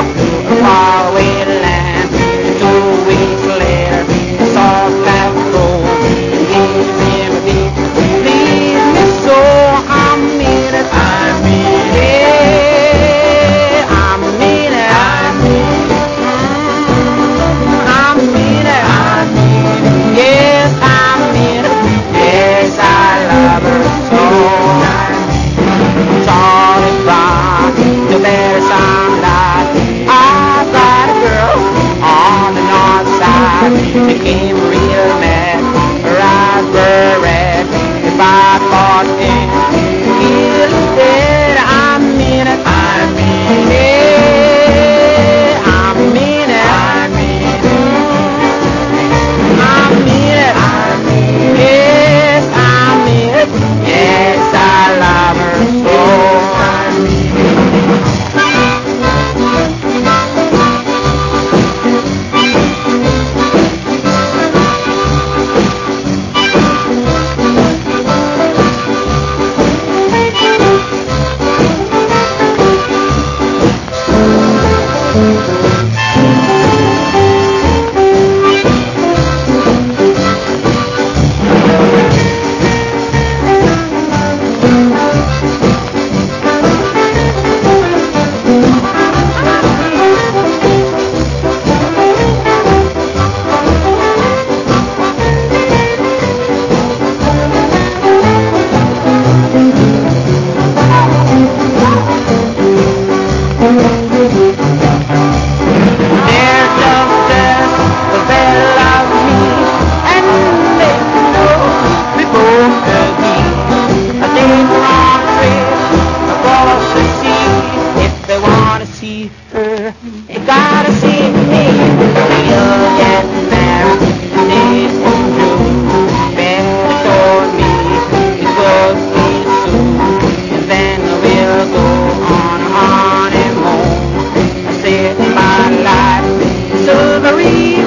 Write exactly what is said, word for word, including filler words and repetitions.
to a faraway land. Two weeks later, I saw Black Rose. Leave me, leave me, leave me so. I mean it, I mean it, I mean it, I mean it, I mean it, I mean it, yes, I mean it, yes, I love her so. Charlie Brown, the very sound I got a girl on the north side. Became real mad, raspberry. If I caught him, he'll dead. I mean it, I mean it, I mean it, I mean it, I mean it, I mean it, yes, I mean it, yes, I love her so. Silvery